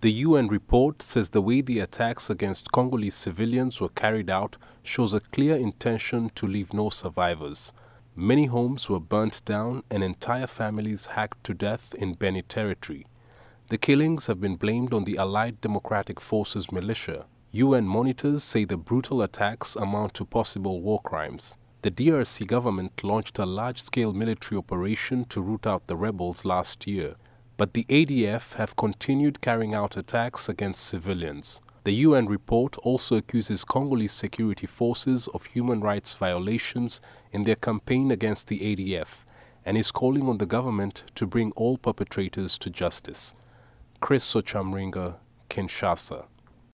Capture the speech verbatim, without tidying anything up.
The U N report says the way the attacks against Congolese civilians were carried out shows a clear intention to leave no survivors. Many homes were burnt down and entire families hacked to death in Beni territory. The killings have been blamed on the Allied Democratic Forces militia. U N monitors say the brutal attacks amount to possible war crimes. The D R C government launched a large-scale military operation to root out the rebels last year, but the A D F have continued carrying out attacks against civilians. The U N report also accuses Congolese security forces of human rights violations in their campaign against the A D F and is calling on the government to bring all perpetrators to justice. Chris Sochamringa, Kinshasa.